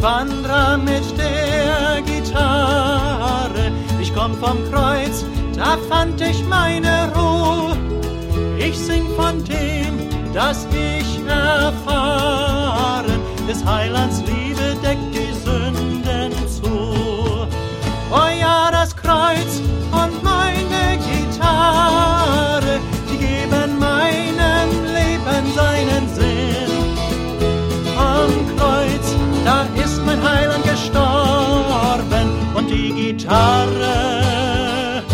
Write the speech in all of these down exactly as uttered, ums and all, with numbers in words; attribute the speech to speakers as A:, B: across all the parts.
A: wandre mit der Gitarre. Ich komm vom Kreuz, da fand ich meine Ruhe. Ich sing von dem, das ich erfahren. Des Heilands Liebe deckt die Sünden zu. Oh ja, das Kreuz und meine Gitarre, die geben meinem Leben seinen Sinn. Am Kreuz, da ist mein Heiland gestorben und die Gitarre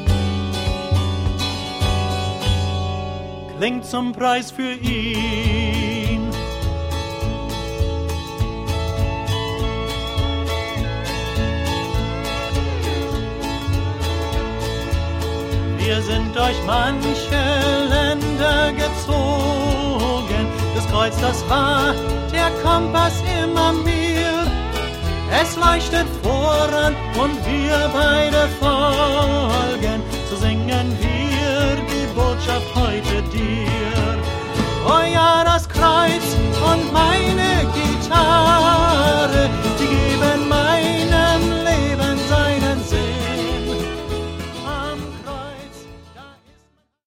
A: klingt zum Preis für ihn. Wir sind durch manche Länder gezogen. Das Kreuz, das war der Kompass immer mir. Es leuchtet voran und wir beide folgen. So singen wir die Botschaft heute dir.